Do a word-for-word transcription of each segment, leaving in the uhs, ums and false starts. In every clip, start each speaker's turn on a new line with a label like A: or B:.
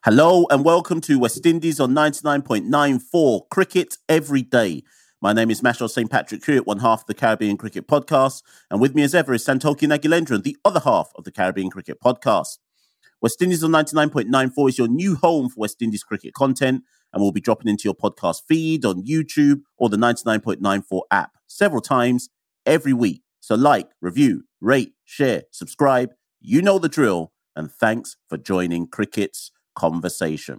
A: Hello and welcome to West Indies on ninety-nine point nine four Cricket Every Day. My name is Mashal Saint Patrick Hewitt, one half of the Caribbean Cricket Podcast, and with me as ever is Santoki Nagilendran, the other half of the Caribbean Cricket Podcast. West Indies on ninety-nine point nine four is your new home for West Indies cricket content, and we'll be dropping into your podcast feed on YouTube or the ninety-nine point nine four app several times every week. So like, review, rate, share, subscribe. You know the drill, and thanks for joining Cricket's conversation.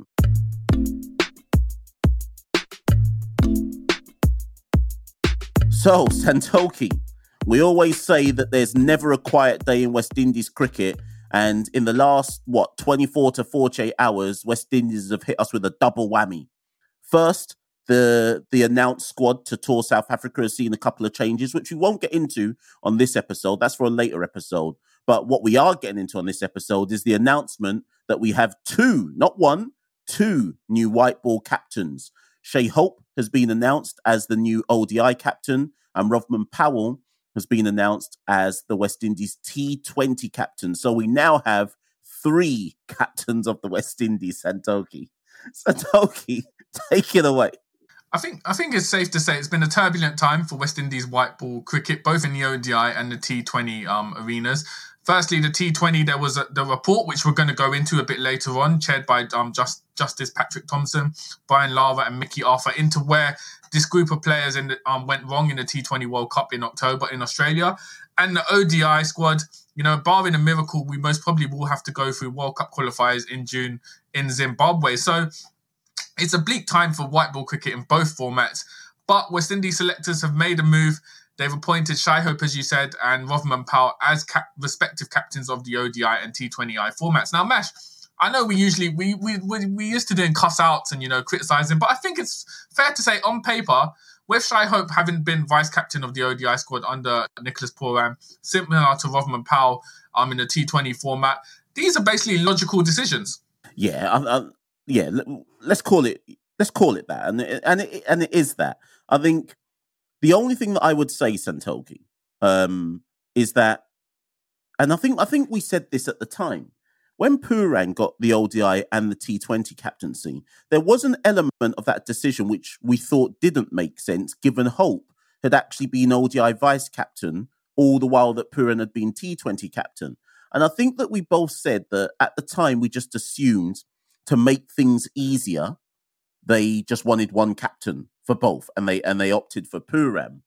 A: So, Santoki, we always say that there's never a quiet day in West Indies cricket, and in the last, what, twenty-four to forty-eight hours, West Indies have hit us with a double whammy. First, the the announced squad to tour South Africa has seen a couple of changes, which we won't get into on this episode. That's for a later episode. But what we are getting into on this episode is the announcement that we have two, not one, two new white ball captains. Shai Hope has been announced as the new O D I captain, and Rovman Powell has been announced as the West Indies T twenty captain. So we now have three captains of the West Indies, Santoki. Santoki, take it away.
B: I think I think it's safe to say it's been a turbulent time for West Indies white ball cricket, both in the O D I and the T twenty um, arenas. Firstly, the T twenty, there was a, the report, which we're going to go into a bit later on, chaired by um, Just, Justice Patrick Thompson, Brian Lara and Mickey Arthur, into where this group of players in the, um, went wrong in the T twenty World Cup in October in Australia. And the O D I squad, you know, barring a miracle, we most probably will have to go through World Cup qualifiers in June in Zimbabwe. So it's a bleak time for white ball cricket in both formats. But West Indies selectors have made a move. They've appointed Shai Hope, as you said, and Rovman Powell as cap- respective captains of the O D I and T twenty I formats. Now, Mash, I know we usually, we we we, we used to doing cuss-outs and, you know, criticising, but I think it's fair to say on paper, with Shai Hope having been vice-captain of the O D I squad under Nicholas Pooran, similar to Rovman Powell um, in the T twenty format, these are basically logical decisions.
A: Yeah, I, I, yeah. Let's call it. Let's call it that, and it, and it, and it is that. I think the only thing that I would say, Santoki, um, is that, and I think I think we said this at the time when Pooran got the O D I and the T twenty captaincy, there was an element of that decision which we thought didn't make sense, given Hope had actually been O D I vice captain all the while that Pooran had been T twenty captain. And I think that we both said that at the time we just assumed to make things easier, they just wanted one captain for both, and they and they opted for Pooran.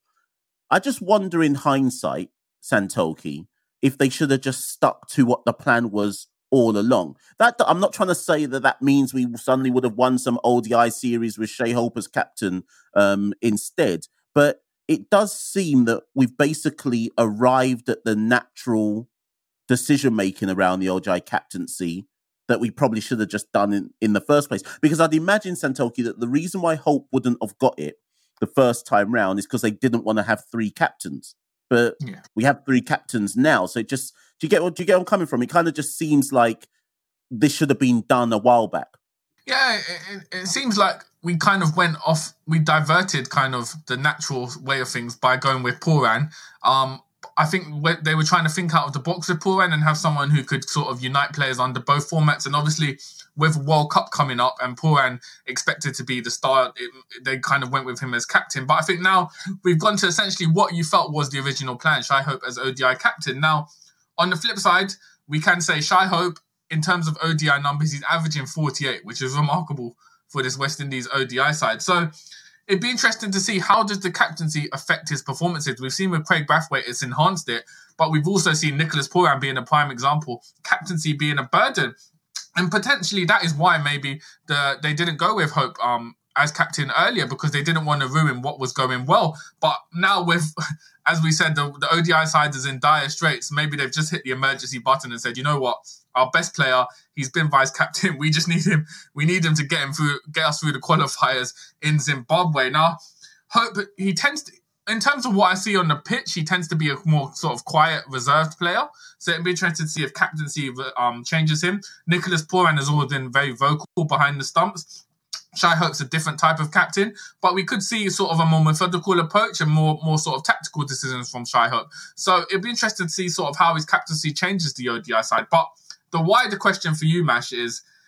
A: I just wonder in hindsight, Santoki, if they should have just stuck to what the plan was all along. That I'm not trying to say that that means we suddenly would have won some O D I series with Shai Hope as captain um, instead, but it does seem that we've basically arrived at the natural decision-making around the O D I captaincy that we probably should have just done in, in the first place. Because I'd imagine, Santoki, that the reason why Hope wouldn't have got it the first time round is because they didn't want to have three captains. But yeah. We have three captains now. So it just, do you get what do you get where I'm coming from? It kind of just seems like this should have been done a while back.
B: Yeah, it, it seems like we kind of went off, we diverted kind of the natural way of things by going with Pooran. Um, I think they were trying to think out of the box with Pooran and have someone who could sort of unite players under both formats. And obviously, with World Cup coming up and Pooran expected to be the star, it, they kind of went with him as captain. But I think now we've gone to essentially what you felt was the original plan, Shai Hope as O D I captain. Now, on the flip side, we can say Shai Hope, in terms of O D I numbers, he's averaging forty-eight, which is remarkable for this West Indies O D I side. So it'd be interesting to see how does the captaincy affect his performances. We've seen with Craig Brathwaite, it's enhanced it, but we've also seen Nicholas Pooran being a prime example, captaincy being a burden. And potentially that is why maybe the they didn't go with Hope um, as captain earlier, because they didn't want to ruin what was going well. But now with, as we said, the, the O D I side is in dire straits. Maybe they've just hit the emergency button and said, you know what, our best player, he's been vice captain. We just need him. We need him to get him through, get us through the qualifiers in Zimbabwe. Now, Hope, he tends to, in terms of what I see on the pitch, he tends to be a more sort of quiet, reserved player. So it'd be interesting to see if captaincy um, changes him. Nicholas Pooran has always been very vocal behind the stumps. Shai Hope's a different type of captain, but we could see sort of a more methodical approach and more, more sort of tactical decisions from Shai Hope. So it'd be interesting to see sort of how his captaincy changes the O D I side. But the wider question for you, Mash, is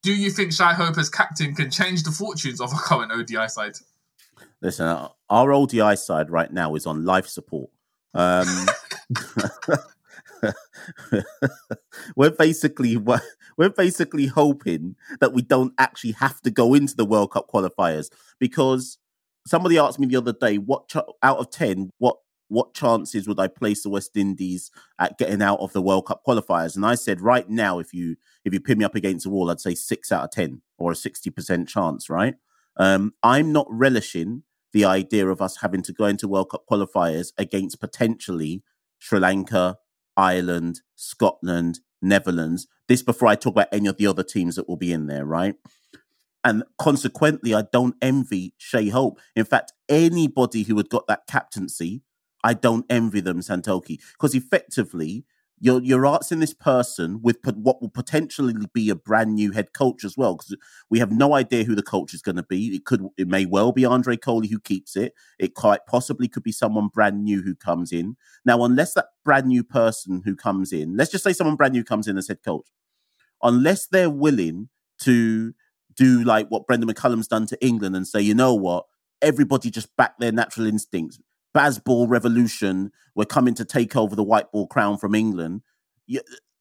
B: do you think Shai Hope as captain can change the fortunes of our current O D I side?
A: Listen, our O D I side right now is on life support. Um, we're basically we're basically hoping that we don't actually have to go into the World Cup qualifiers, because somebody asked me the other day, what ch- out of ten, what what chances would I place the West Indies at getting out of the World Cup qualifiers? And I said, right now, if you if you pin me up against the wall, I'd say six out of ten, or a sixty percent chance, right? Um, I'm not relishing the idea of us having to go into World Cup qualifiers against potentially Sri Lanka, Ireland, Scotland, Netherlands. This before I talk about any of the other teams that will be in there, right? And consequently, I don't envy Shai Hope. In fact, anybody who had got that captaincy, I don't envy them, Santoki, because effectively, you're you're asking this person with what will potentially be a brand new head coach as well, because we have no idea who the coach is going to be. It could, it may well be Andre Coley who keeps it. It quite possibly could be someone brand new who comes in. Now, unless that brand new person who comes in, let's just say someone brand new comes in as head coach, unless they're willing to do like what Brendan McCullum's done to England and say, you know what, everybody just back their natural instincts. Bazball revolution, we're coming to take over the white ball crown from England. You,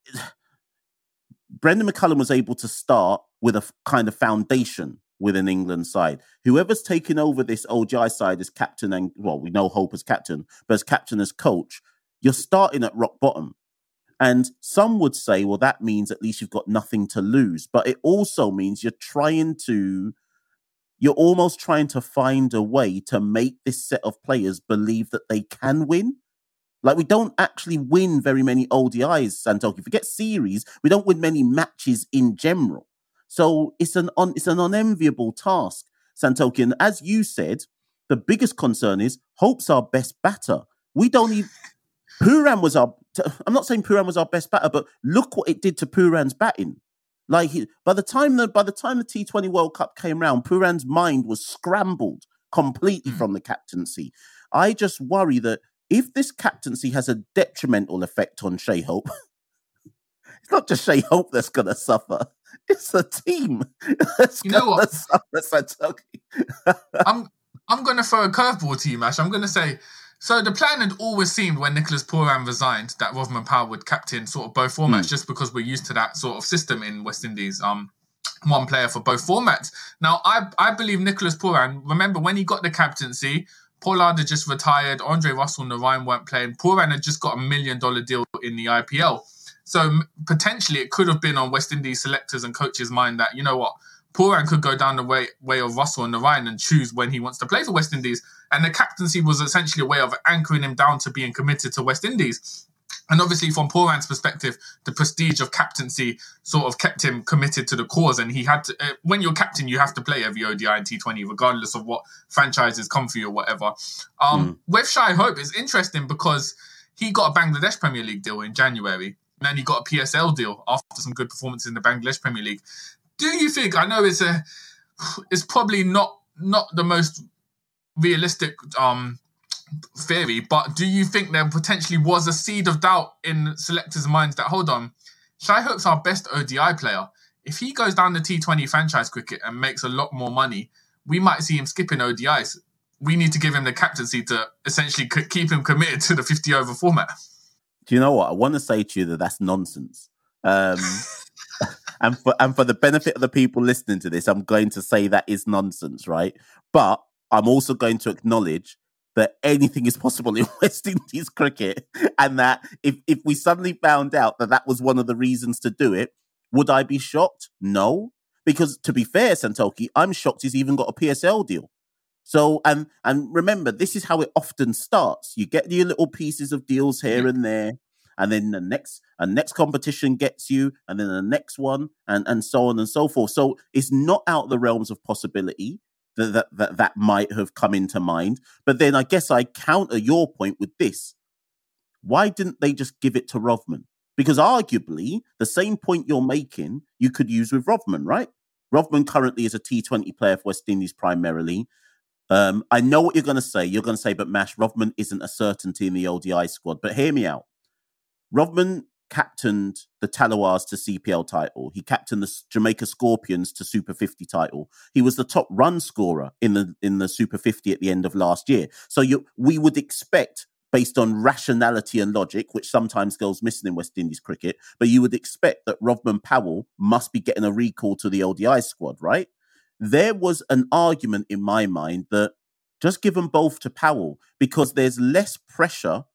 A: Brendan McCullum was able to start with a f- kind of foundation with an England side. Whoever's taken over this O D I side as captain, and well, we know Hope as captain, but as captain, as coach, you're starting at rock bottom. And some would say, well, that means at least you've got nothing to lose. But it also means you're trying to, you're almost trying to find a way to make this set of players believe that they can win. Like, we don't actually win very many O D Is, Santoki. Forget series, we don't win many matches in general. So it's an un, it's an unenviable task, Santoki. And as you said, the biggest concern is Hope's our best batter. We don't even... Pooran was our... I'm not saying Pooran was our best batter, but look what it did to Pooran's batting. Like, he, by the time the by the time the T twenty World Cup came round, Pooran's mind was scrambled completely from the captaincy. I just worry that if this captaincy has a detrimental effect on Shai Hope, it's not just Shai Hope that's going to suffer. It's a team that's
B: you know
A: going to suffer.
B: I'm I'm going to throw a curveball to you, Mash. I'm going to say, so the plan had always seemed when Nicholas Pooran resigned that Rovman Powell would captain sort of both formats, mm. just because we're used to that sort of system in West Indies. Um, one player for both formats. Now, I I believe Nicholas Pooran, remember when he got the captaincy, Pollard had just retired, Andre Russell and Narine weren't playing. Pooran had just got a million dollar deal in the I P L. So potentially it could have been on West Indies selectors and coaches' mind that, you know what, Pooran could go down the way, way of Russell and Narine and choose when he wants to play for West Indies. And the captaincy was essentially a way of anchoring him down to being committed to West Indies. And obviously from Pooran's perspective, the prestige of captaincy sort of kept him committed to the cause. And he had to, uh, when you're captain, you have to play every O D I and T twenty, regardless of what franchises come for you or whatever. Um, mm. With Shai Hope, it's interesting because he got a Bangladesh Premier League deal in January. And then he got a P S L deal after some good performances in the Bangladesh Premier League. Do you think, I know it's a, it's probably not not the most realistic um, theory, but do you think there potentially was a seed of doubt in selectors' minds that, hold on, Shai Hope's our best O D I player. If he goes down the T twenty franchise cricket and makes a lot more money, we might see him skipping O D Is. We need to give him the captaincy to essentially keep him committed to the fifty-over format.
A: Do you know what? I want to say to you that that's nonsense. Um, and for and for the benefit of the people listening to this, I'm going to say that is nonsense, right? But I'm also going to acknowledge that anything is possible in West Indies cricket, and that if, if we suddenly found out that that was one of the reasons to do it, would I be shocked? No. Because to be fair, Santoki, I'm shocked he's even got a P S L deal. So, and and remember, this is how it often starts. You get your little pieces of deals here and there, and then the next and next competition gets you, and then the next one, and, and so on and so forth. So it's not out of the realms of possibility that that, that that might have come into mind. But then I guess I counter your point with this. Why didn't they just give it to Rovman? Because arguably, the same point you're making, you could use with Rovman, right? Rovman currently is a T twenty player for West Indies primarily. Um, I know what you're going to say. You're going to say, but Mash, Rovman isn't a certainty in the O D I squad. But hear me out. Rovman captained the Talawars to C P L title. He captained the Jamaica Scorpions to Super fifty title. He was the top run scorer in the in the Super fifty at the end of last year. So you, we would expect, based on rationality and logic, which sometimes goes missing in West Indies cricket, but you would expect that Rovman Powell must be getting a recall to the O D I squad, right? There was an argument in my mind that just give them both to Powell because there's less pressure,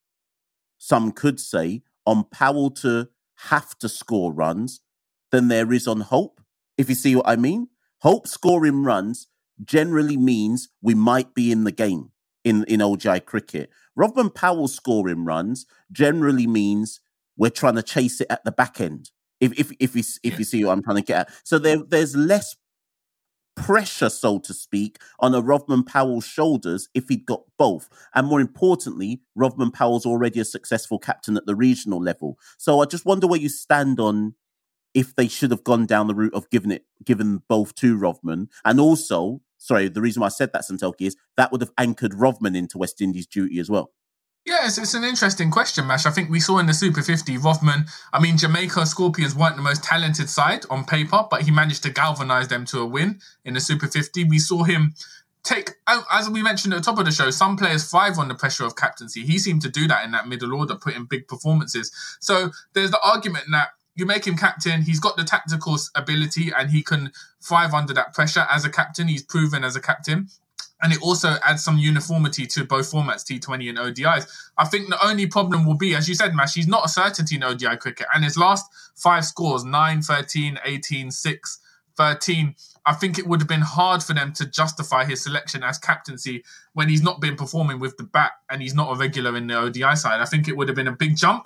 A: some could say, on Powell to have to score runs than there is on Hope, if you see what I mean. Hope scoring runs generally means we might be in the game in, in O D I cricket. Rovman Powell scoring runs generally means we're trying to chase it at the back end, if if if you, if you see what I'm trying to get at. So there, there's less pressure, so to speak, on a Rovman Powell's shoulders if he'd got both. And more importantly, Rovman Powell's already a successful captain at the regional level. So I just wonder where you stand on if they should have gone down the route of giving it, given both to Rovman. And also, sorry, the reason why I said that, Santoki, is that would have anchored Rovman into West Indies duty as well.
B: Yeah, it's, it's an interesting question, Mash. I think we saw in the Super fifty, Rovman, I mean, Jamaica Scorpions weren't the most talented side on paper, but he managed to galvanise them to a win in the Super fifty. We saw him take, as we mentioned at the top of the show, some players thrive on the pressure of captaincy. He seemed to do that in that middle order, put in big performances. So there's the argument that you make him captain, he's got the tactical ability and he can thrive under that pressure as a captain. He's proven as a captain. And it also adds some uniformity to both formats, T twenty and O D Is. I think the only problem will be, as you said, Mash, he's not a certainty in O D I cricket. And his last five scores, nine, thirteen, eighteen, six, thirteen, I think it would have been hard for them to justify his selection as captaincy when he's not been performing with the bat and he's not a regular in the O D I side. I think it would have been a big jump.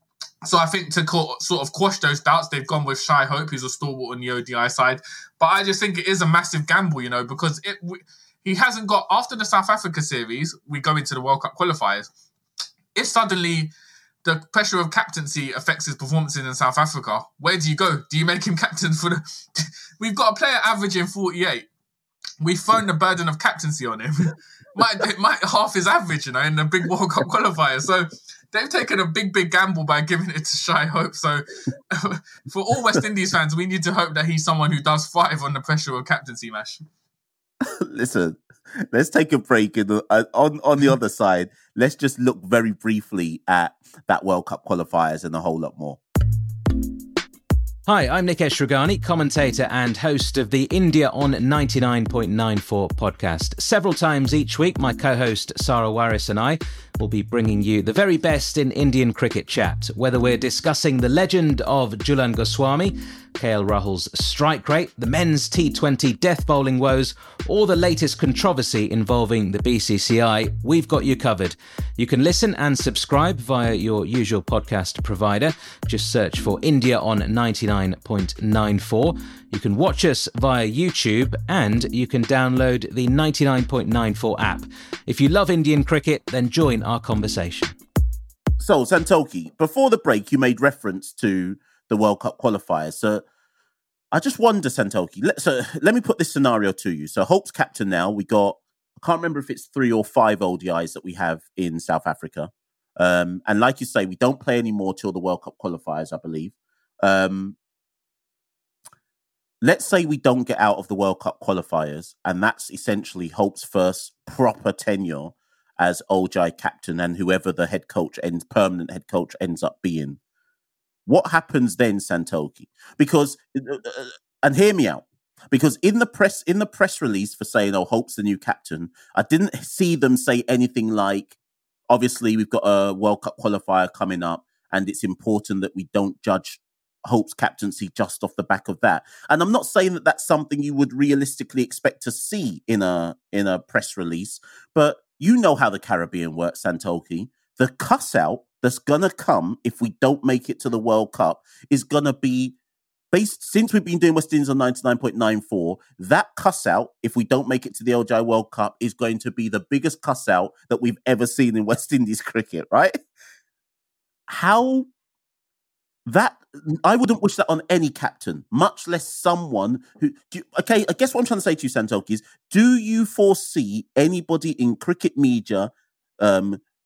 B: So I think to co- sort of quash those doubts, they've gone with Shai Hope, who's a stalwart on the O D I side. But I just think it is a massive gamble, you know, because it... We, He hasn't got, after the South Africa series, we go into the World Cup qualifiers. If suddenly the pressure of captaincy affects his performances in South Africa, where do you go? Do you make him captain for the... We've got a player averaging forty-eight. We've thrown the burden of captaincy on him. might, it might half his average, you know, in the big World Cup qualifier. So they've taken a big, big gamble by giving it to Shai Hope. So for all West Indies fans, we need to hope that he's someone who does thrive on the pressure of captaincy, Mash.
A: Listen, let's take a break. And uh, on, on the other side, let's just look very briefly at that World Cup qualifiers and a whole lot more.
C: Hi, I'm Nikesh Ragani, commentator and host of the India on ninety-nine point nine four podcast. Several times each week, my co-host Sarah Waris and I will be bringing you the very best in Indian cricket chat, whether we're discussing the legend of Jhulan Goswami, K L Rahul's strike rate, the men's T twenty death bowling woes, or the latest controversy involving the B C C I, we've got you covered. You can listen and subscribe via your usual podcast provider. Just search for India on ninety-nine point nine four. You can watch us via YouTube and you can download the ninety-nine point nine four app. If you love Indian cricket, then join our conversation.
A: So, Santoki, before the break, you made reference to the World Cup qualifiers. So I just wonder, Santoki, let, so let me put this scenario to you. So Hope's captain now. We got, I can't remember if it's three or five O D Is that we have in South Africa. Um, and like you say, we don't play anymore till the World Cup qualifiers, I believe. Um, let's say we don't get out of the World Cup qualifiers, and that's essentially Hope's first proper tenure as O D I captain and whoever the head coach ends, permanent head coach ends up being. What happens then, Santoki? Because, uh, and hear me out, because in the press in the press release for saying, oh, Hope's the new captain, I didn't see them say anything like, obviously, we've got a World Cup qualifier coming up, and it's important that we don't judge Hope's captaincy just off the back of that. And I'm not saying that that's something you would realistically expect to see in a in a press release, but you know how the Caribbean works, Santoki. The cuss out that's going to come if we don't make it to the World Cup is going to be based, since we've been doing West Indies on ninety-nine point nine four, that cuss out, if we don't make it to the O D I World Cup, is going to be the biggest cuss out that we've ever seen in West Indies cricket, right? How that, I wouldn't wish that on any captain, much less someone who, do, okay, I guess what I'm trying to say to you, Santoki, is do you foresee anybody in cricket media um,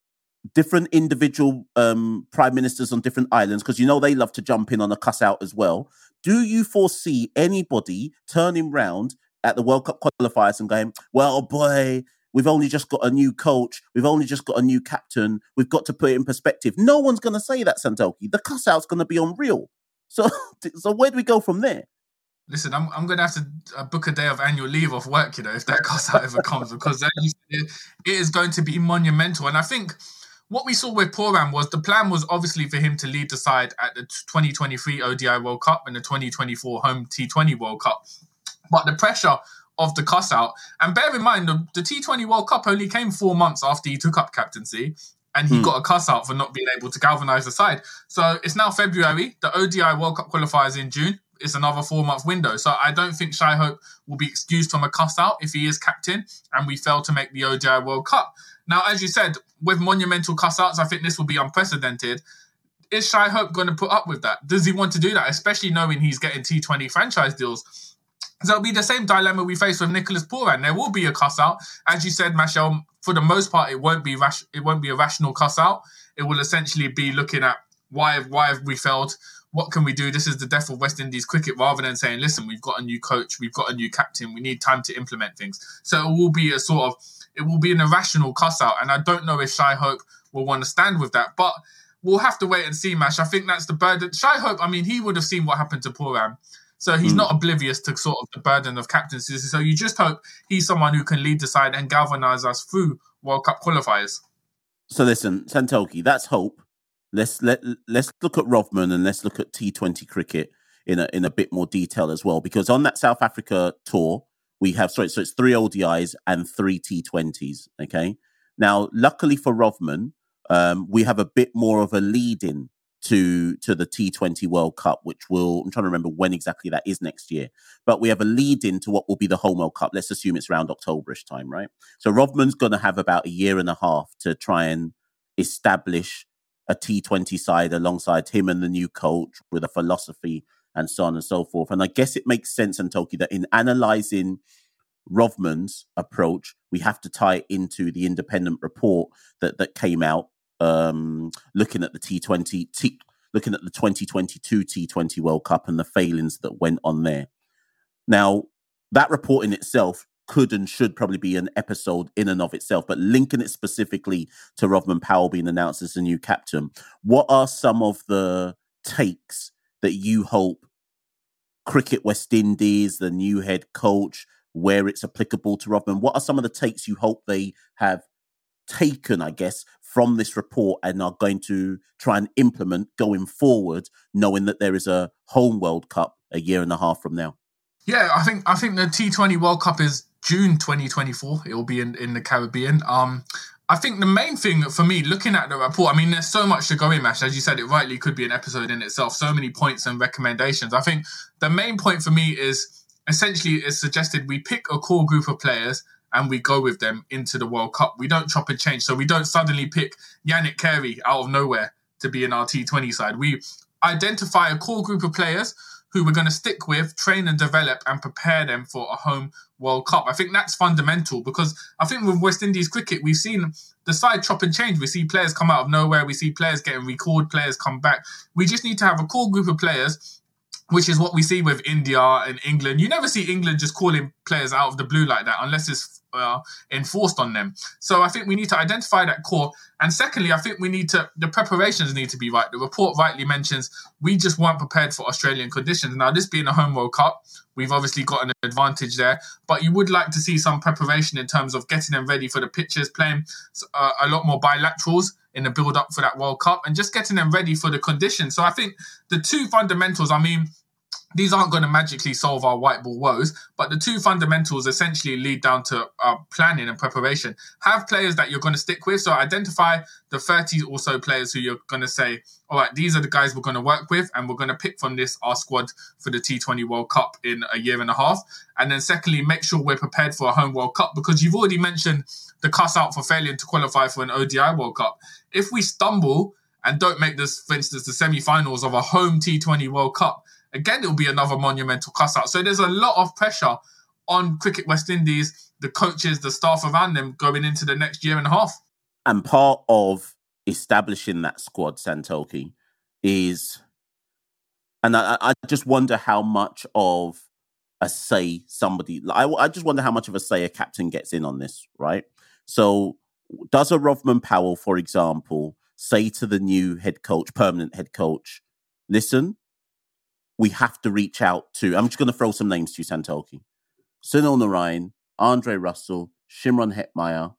A: different individual um, prime ministers on different islands, because you know they love to jump in on a cuss out as well. Do you foresee anybody turning round at the World Cup qualifiers and going, well, boy, we've only just got a new coach, we've only just got a new captain, we've got to put it in perspective? No one's going to say that, Santoki. The cuss out's going to be unreal. So, so where do we go from there?
B: Listen, I'm I'm going to have to uh, book a day of annual leave off work, you know, if that cuss out ever comes, because as you said, it, it is going to be monumental. And I think what we saw with Pooran was the plan was obviously for him to lead the side at the twenty twenty-three O D I World Cup and the twenty twenty-four Home T twenty World Cup. But the pressure of the cuss out, and bear in mind, the, the T twenty World Cup only came four months after he took up captaincy, and he hmm. got a cuss out for not being able to galvanise the side. So it's now February, the O D I World Cup qualifiers in June. It's another four-month window. So I don't think Shai Hope will be excused from a cuss-out if he is captain and we fail to make the O D I World Cup. Now, as you said, with monumental cuss-outs, I think this will be unprecedented. Is Shai Hope going to put up with that? Does he want to do that, especially knowing he's getting T twenty franchise deals? So it'll be the same dilemma we face with Nicholas Pooran. There will be a cuss-out. As you said, Machel, for the most part, it won't be rash- it won't be a rational cuss-out. It will essentially be looking at why, why have we failed? What can we do? This is the death of West Indies cricket, rather than saying, listen, we've got a new coach, we've got a new captain, we need time to implement things. So it will be a sort of, it will be an irrational cuss out. And I don't know if Shai Hope will want to stand with that, but we'll have to wait and see, Mash. I think that's the burden. Shai Hope, I mean, he would have seen what happened to Pooran. So he's mm. not oblivious to sort of the burden of captaincy. So you just hope he's someone who can lead the side and galvanise us through World Cup qualifiers.
A: So listen, Santoki, that's hope. Let's let let's look at Rovman and let's look at T twenty cricket in a in a bit more detail as well, because on that South Africa tour we have sorry so it's three O D Is and three T twenties. Okay, now luckily for Rovman, um, we have a bit more of a lead in to to the T twenty World Cup, which will I'm trying to remember when exactly that is next year, but we have a lead in to what will be the Home World Cup. Let's assume it's around Octoberish time, right? So Rovman's going to have about a year and a half to try and establish a T twenty side alongside him and the new coach with a philosophy and so on and so forth. And I guess it makes sense, Santoki, that in analysing Rovman's approach, we have to tie it into the independent report that, that came out um, looking at the T twenty, T, looking at the twenty twenty-two T twenty World Cup and the failings that went on there. Now, that report in itself could and should probably be an episode in and of itself, but linking it specifically to Rovman Powell being announced as the new captain, what are some of the takes that you hope Cricket West Indies, the new head coach, where it's applicable to Rovman, what are some of the takes you hope they have taken, I guess, from this report and are going to try and implement going forward, knowing that there is a home World Cup a year and a half from now?
B: Yeah, I think I think the T twenty World Cup is June twenty twenty-four. It will be in, in the Caribbean. Um, I think the main thing for me, looking at the report, I mean, there's so much to go in, Mash. As you said, it rightly could be an episode in itself. So many points and recommendations. I think the main point for me is essentially it's suggested we pick a core group of players and we go with them into the World Cup. We don't chop and change. So we don't suddenly pick Yannick Carey out of nowhere to be in our T twenty side. We identify a core group of players who we're going to stick with, train and develop and prepare them for a home World Cup. I think that's fundamental because I think with West Indies cricket, we've seen the side chop and change. We see players come out of nowhere. We see players getting recalled, players come back. We just need to have a core group of players, which is what we see with India and England. You never see England just calling players out of the blue like that unless it's uh, enforced on them. So I think we need to identify that core. And secondly, I think we need to, the preparations need to be right. The report rightly mentions we just weren't prepared for Australian conditions. Now, this being a home World Cup, we've obviously got an advantage there, but you would like to see some preparation in terms of getting them ready for the pitches, playing uh, a lot more bilaterals in the build-up for that World Cup and just getting them ready for the conditions. So I think the two fundamentals, I mean, these aren't going to magically solve our white ball woes, but the two fundamentals essentially lead down to uh, planning and preparation. Have players that you're going to stick with. So identify the thirty or so players who you're going to say, all right, these are the guys we're going to work with and we're going to pick from this our squad for the T twenty World Cup in a year and a half. And then secondly, make sure we're prepared for a home World Cup because you've already mentioned the cuss out for failing to qualify for an O D I World Cup. If we stumble and don't make this, for instance, the semi-finals of a home T twenty World Cup, again, it'll be another monumental cuss-out. So there's a lot of pressure on Cricket West Indies, the coaches, the staff around them going into the next year and a half.
A: And part of establishing that squad, Santoki, is, and I, I just wonder how much of a say somebody, I, I just wonder how much of a say a captain gets in on this, right? So does a Rovman Powell, for example, say to the new head coach, permanent head coach, listen, we have to reach out to, I'm just going to throw some names to you, Santoki. Sunil Narayan, Andre Russell, Shimron Hetmyer.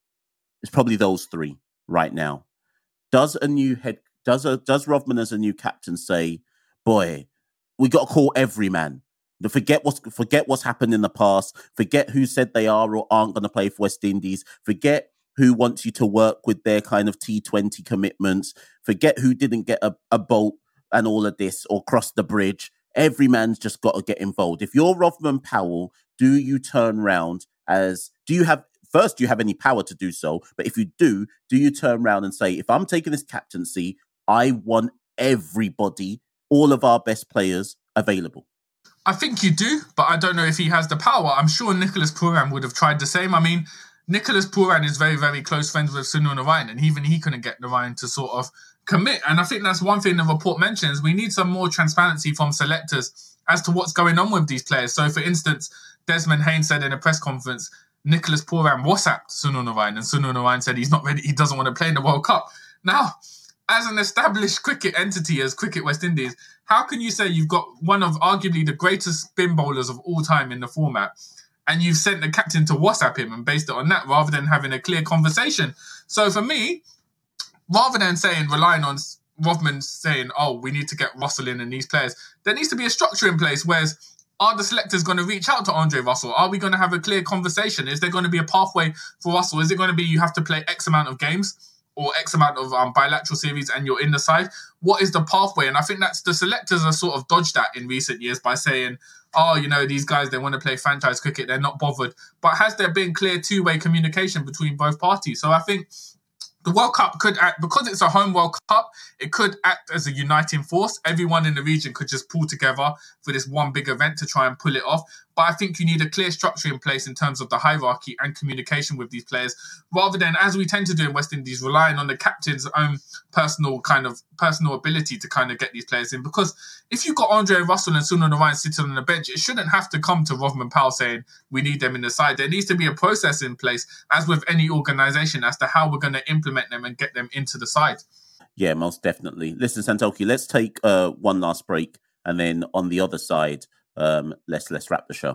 A: It's probably those three right now. Does a new head, does a does Rovman as a new captain say, boy, we got to call every man. Forget what's forget what's happened in the past. Forget who said they are or aren't going to play for West Indies. Forget who wants you to work with their kind of T twenty commitments. Forget who didn't get a, a boat and all of this or cross the bridge. Every man's just got to get involved. If you're Rovman Powell, do you turn round as, do you have, first, do you have any power to do so? But if you do, do you turn around and say, if I'm taking this captaincy, I want everybody, all of our best players available?
B: I think you do, but I don't know if he has the power. I'm sure Nicholas Pooran would have tried the same. I mean, Nicholas Pooran is very, very close friends with Sunil Narayan, and even he couldn't get Narayan to sort of commit. And I think that's one thing the report mentions. We need some more transparency from selectors as to what's going on with these players. So, for instance, Desmond Haynes said in a press conference, Nicholas Pooran WhatsApped Sunil Narayan, and Sunil Narayan said he's not ready, he doesn't want to play in the World Cup. Now, as an established cricket entity as Cricket West Indies, how can you say you've got one of arguably the greatest spin bowlers of all time in the format, and you've sent the captain to WhatsApp him and based it on that rather than having a clear conversation? So for me, rather than saying, relying on Rovman saying, oh, we need to get Russell in and these players, there needs to be a structure in place. Whereas, are the selectors going to reach out to Andre Russell? Are we going to have a clear conversation? Is there going to be a pathway for Russell? Is it going to be you have to play X amount of games or X amount of um, bilateral series and you're in the side? What is the pathway? And I think that's the selectors have sort of dodged that in recent years by saying, oh, you know, these guys, they want to play franchise cricket. They're not bothered. But has there been clear two-way communication between both parties? So I think the World Cup could act, because it's a home World Cup, it could act as a uniting force. Everyone in the region could just pull together for this one big event to try and pull it off. But I think you need a clear structure in place in terms of the hierarchy and communication with these players, rather than, as we tend to do in West Indies, relying on the captain's own personal kind of personal ability to kind of get these players in. Because if you've got Andre Russell and Sunil Narayan sitting on the bench, it shouldn't have to come to Rovman Powell saying we need them in the side. There needs to be a process in place, as with any organisation, as to how we're going to implement them and get them into the side.
A: Yeah, most definitely. Listen, Santoki, let's take uh, one last break, and then on the other side, um, let's let's wrap the show.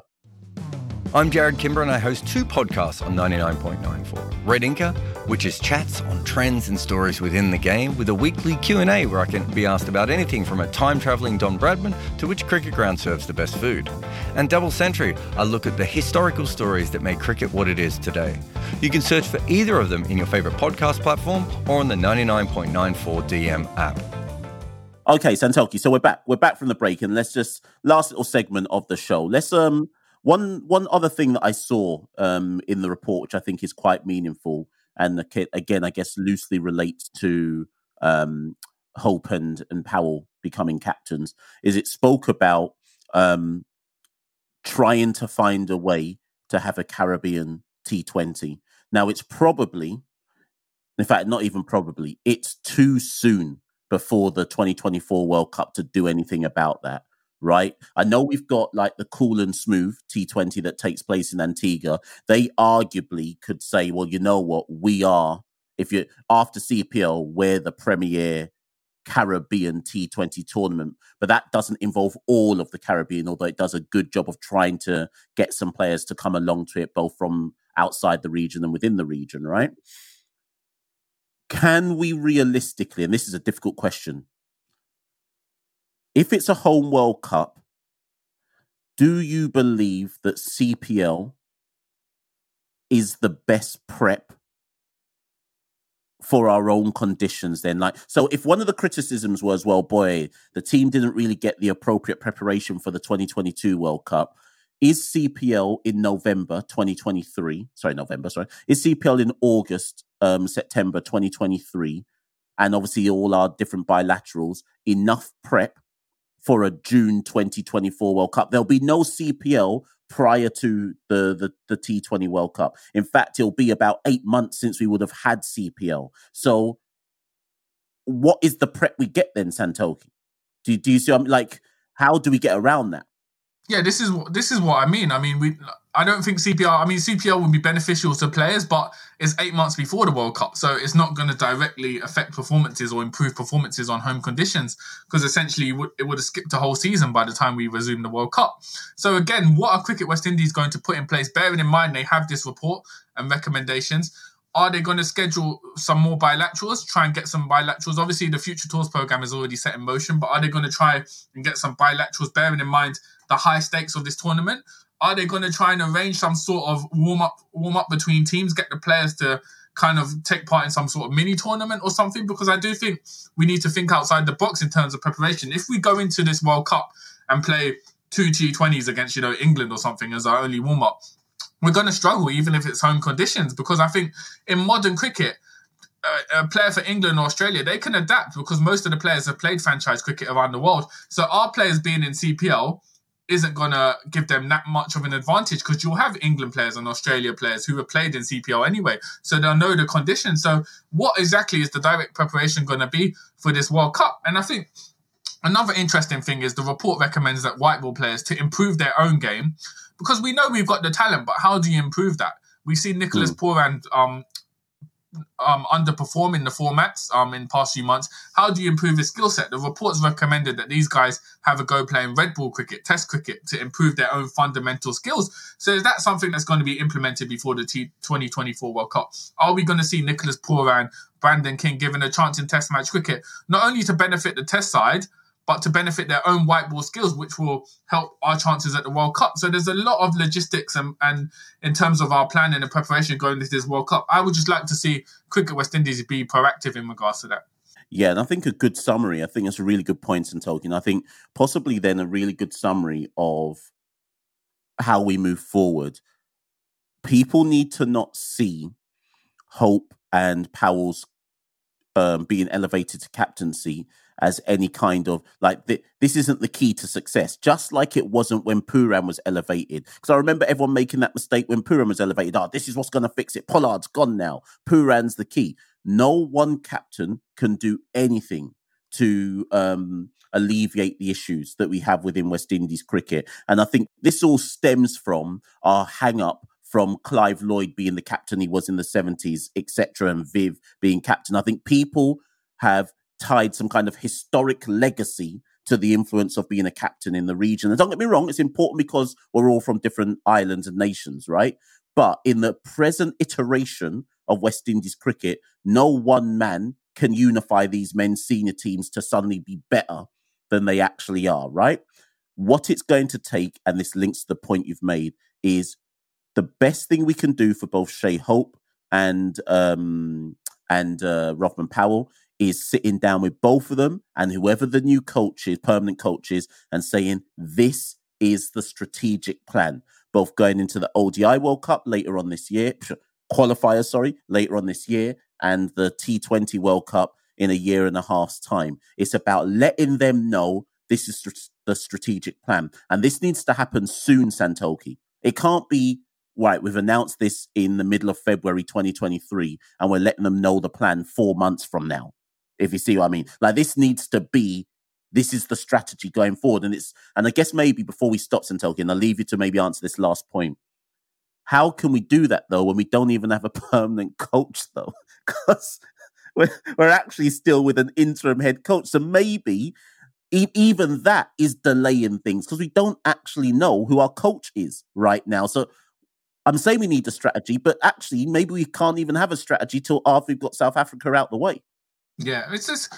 D: I'm Jared Kimber, and I host two podcasts on ninety-nine point nine four. Red Inker, which is chats on trends and stories within the game, with a weekly Q and A where I can be asked about anything from a time-travelling Don Bradman to which cricket ground serves the best food. And Double Century, I look at the historical stories that made cricket what it is today. You can search for either of them in your favourite podcast platform or on the ninety-nine point nine four D M app.
A: Okay, Santoki, so we're back. We're back from the break, and let's just, last little segment of the show. Let's, um, one one other thing that I saw um, in the report, which I think is quite meaningful, and again, I guess loosely relates to um, Hope and, and Powell becoming captains, is it spoke about um, trying to find a way to have a Caribbean T twenty. Now, it's probably, in fact, not even probably, it's too soon before the twenty twenty-four World Cup to do anything about that, right? I know we've got like the cool and smooth T twenty that takes place in Antigua. They arguably could say, well, you know what, we are, if you're after C P L, we're the premier Caribbean T twenty tournament, but that doesn't involve all of the Caribbean, although it does a good job of trying to get some players to come along to it, both from outside the region and within the region, right? Can we realistically, and this is a difficult question, if it's a home World Cup, do you believe that C P L is the best prep for our own conditions then? Like, so if one of the criticisms was, well, boy, the team didn't really get the appropriate preparation for the twenty twenty-two World Cup, is C P L in November twenty twenty-three, sorry, November, sorry, is C P L in August, um, September twenty twenty-three, and obviously all our different bilaterals, enough prep for a June twenty twenty-four World Cup? There'll be no C P L prior to the, the, the T twenty World Cup. In fact, it'll be about eight months since we would have had C P L. So what is the prep we get then, Santoki? Do, do you see, I'm like, how do we get around that?
B: Yeah, this is this is what I mean. I mean, we. I don't think C P L. I mean, C P L would be beneficial to players, but it's eight months before the World Cup, so it's not going to directly affect performances or improve performances on home conditions, because essentially it would, it would have skipped a whole season by the time we resume the World Cup. So again, what are Cricket West Indies going to put in place? Bearing in mind they have this report and recommendations. Are they going to schedule some more bilaterals, try and get some bilaterals? Obviously, the Future Tours program is already set in motion, but are they going to try and get some bilaterals, bearing in mind the high stakes of this tournament? Are they going to try and arrange some sort of warm-up warm up between teams, get the players to kind of take part in some sort of mini tournament or something? Because I do think we need to think outside the box in terms of preparation. If we go into this World Cup and play two T twenties against, you know, England or something as our only warm-up, we're going to struggle, even if it's home conditions, because I think in modern cricket, uh, a player for England or Australia, they can adapt because most of the players have played franchise cricket around the world. So our players being in C P L isn't going to give them that much of an advantage, because you'll have England players and Australia players who have played in C P L anyway. So they'll know the conditions. So what exactly is the direct preparation going to be for this World Cup? And I think another interesting thing is the report recommends that white ball players to improve their own game, because we know we've got the talent, but how do you improve that? We've seen Nicholas mm. Pooran um, um, underperform in the formats um, in past few months. How do you improve his skill set? The reports recommended that these guys have a go playing red ball cricket, test cricket, to improve their own fundamental skills. So is that something that's going to be implemented before the T- twenty twenty-four World Cup? Are we going to see Nicholas Pooran, Brandon King given a chance in test match cricket, not only to benefit the test side, but to benefit their own white ball skills, which will help our chances at the World Cup? So there's a lot of logistics and, and in terms of our planning and preparation going into this World Cup. I would just like to see Cricket West Indies be proactive in regards to that.
A: Yeah, and I think a good summary, I think it's a really good point in talking. I think possibly then a really good summary of how we move forward. People need to not see Hope and Powell's um, being elevated to captaincy as any kind of, like, th- this isn't the key to success, just like it wasn't when Pooran was elevated. Because I remember everyone making that mistake when Pooran was elevated. Oh, this is what's going to fix it. Pollard's gone now. Pooran's the key. No one captain can do anything to um, alleviate the issues that we have within West Indies cricket. And I think this all stems from our hang-up from Clive Lloyd being the captain he was in the seventies, et cetera, and Viv being captain. I think people have tied some kind of historic legacy to the influence of being a captain in the region. And don't get me wrong, it's important because we're all from different islands and nations, right? But in the present iteration of West Indies cricket, no one man can unify these men's senior teams to suddenly be better than they actually are, right? What it's going to take, and this links to the point you've made, is the best thing we can do for both Shai Hope and um, and uh, Rovman Powell is sitting down with both of them and whoever the new coach is, permanent coach is, and saying, this is the strategic plan, both going into the O D I World Cup later on this year, qualifiers, sorry, later on this year, and the T twenty World Cup in a year and a half's time. It's about letting them know this is st- the strategic plan. And this needs to happen soon, Santoki. It can't be, right, we've announced this in the middle of February twenty twenty-three, and we're letting them know the plan four months from now. If you see what I mean. Like, this needs to be, this is the strategy going forward. And it's, and I guess maybe before we stop, Santoki, and I'll leave you to maybe answer this last point. How can we do that, though, when we don't even have a permanent coach, though? Because we're, we're actually still with an interim head coach. So maybe e- even that is delaying things, because we don't actually know who our coach is right now. So I'm saying we need a strategy, but actually maybe we can't even have a strategy till after we've got South Africa out the way.
B: Yeah, it's just,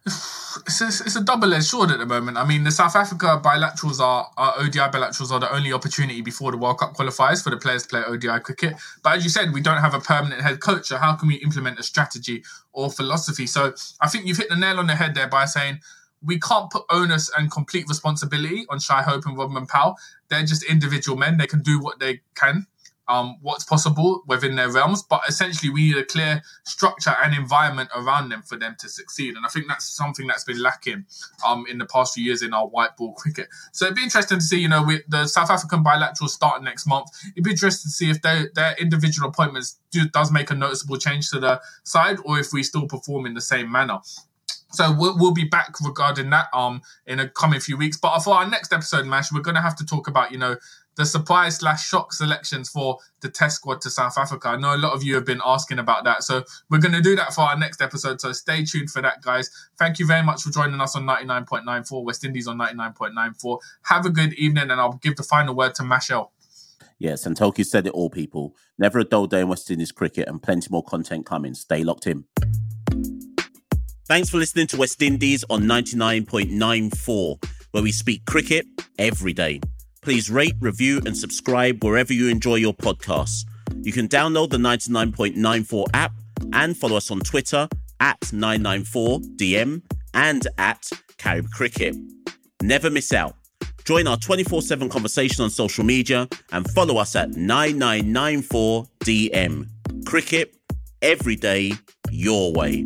B: it's a, it's a double-edged sword at the moment. I mean, the South Africa bilaterals are, our O D I bilaterals are the only opportunity before the World Cup qualifiers for the players to play O D I cricket. But as you said, we don't have a permanent head coach, so how can we implement a strategy or philosophy? So I think you've hit the nail on the head there by saying we can't put onus and complete responsibility on Shai Hope and Rovman Powell. They're just individual men. They can do what they can. Um, what's possible within their realms, but essentially we need a clear structure and environment around them for them to succeed. And I think that's something that's been lacking um, in the past few years in our white ball cricket. So it'd be interesting to see, you know, with the South African bilateral starting next month, it'd be interesting to see if they, their individual appointments do, does make a noticeable change to the side, or if we still perform in the same manner. So we'll, we'll be back regarding that um in a coming few weeks. But for our next episode, Mash, we're going to have to talk about, you know, the surprise slash shock selections for the test squad to South Africa. I know a lot of you have been asking about that. So we're going to do that for our next episode. So stay tuned for that, guys. Thank you very much for joining us on ninety-nine point nine four, West Indies on ninety-nine point nine four. Have a good evening, and I'll give the final word to Mashel.
A: Yes, and Tolkien said it all, people. Never a dull day in West Indies cricket, and plenty more content coming. Stay locked in. Thanks for listening to West Indies on ninety-nine point nine four, where we speak cricket every day. Please rate, review and subscribe wherever you enjoy your podcasts. You can download the ninety-nine point nine four app and follow us on Twitter at nine nine four D M and at Carib Cricket. Never miss out. Join our twenty-four seven conversation on social media and follow us at nine nine nine four D M. Cricket, every day, your way.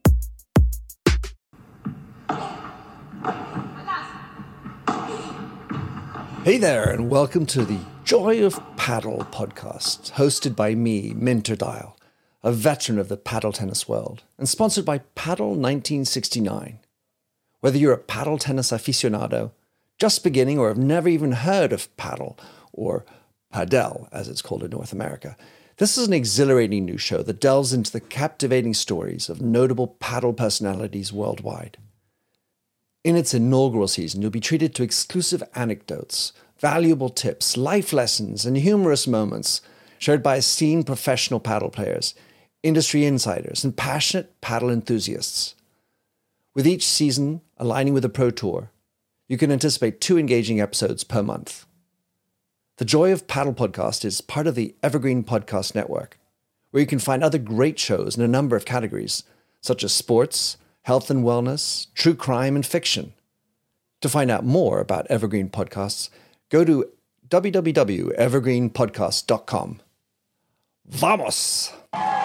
E: Hey there, and welcome to the Joy of Paddle podcast, hosted by me, Minter Dial, a veteran of the paddle tennis world, and sponsored by Paddle nineteen sixty-nine. Whether you're a paddle tennis aficionado, just beginning, or have never even heard of paddle, or padel, as it's called in North America, this is an exhilarating new show that delves into the captivating stories of notable paddle personalities worldwide. In its inaugural season, you'll be treated to exclusive anecdotes, valuable tips, life lessons, and humorous moments shared by esteemed professional paddle players, industry insiders, and passionate paddle enthusiasts. With each season aligning with the Pro Tour, you can anticipate two engaging episodes per month. The Joy of Paddle podcast is part of the Evergreen Podcast Network, where you can find other great shows in a number of categories, such as sports, health and wellness, true crime, and fiction. To find out more about Evergreen Podcasts, go to w w w dot evergreen podcast dot com. Vamos!